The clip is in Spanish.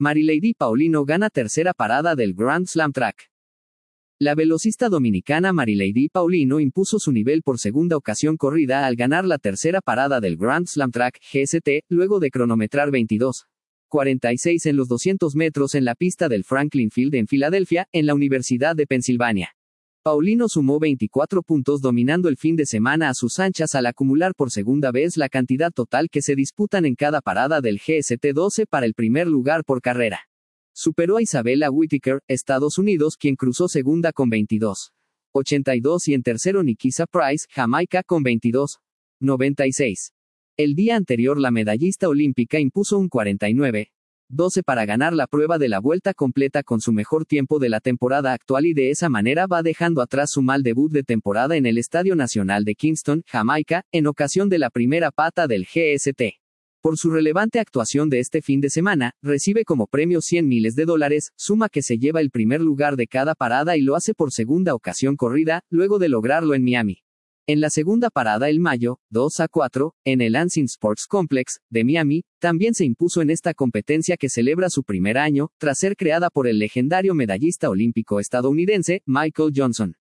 Marilady Paulino gana tercera parada del Grand Slam Track. La velocista dominicana Marilady Paulino impuso su nivel por segunda ocasión corrida al ganar la tercera parada del Grand Slam Track GST, luego de cronometrar 22:46 en los 200 metros en la pista del Franklin Field en Filadelfia, en la Universidad de Pensilvania. Paulino sumó 24 puntos dominando el fin de semana a sus anchas al acumular por segunda vez la cantidad total que se disputan en cada parada del GST-12 para el primer lugar por carrera. Superó a Isabella Whittaker, Estados Unidos, quien cruzó segunda con 22:82 y en tercero Nikisa Price, Jamaica, con 22:96. El día anterior la medallista olímpica impuso un 49:12 para ganar la prueba de la vuelta completa con su mejor tiempo de la temporada actual y de esa manera va dejando atrás su mal debut de temporada en el Estadio Nacional de Kingston, Jamaica, en ocasión de la primera pata del GST. Por su relevante actuación de este fin de semana, recibe como premio $100 miles, suma que se lleva el primer lugar de cada parada y lo hace por segunda ocasión corrida, luego de lograrlo en Miami. En la segunda parada el mayo, 2-4, en el Lansing Sports Complex, de Miami, también se impuso en esta competencia que celebra su primer año, tras ser creada por el legendario medallista olímpico estadounidense, Michael Johnson.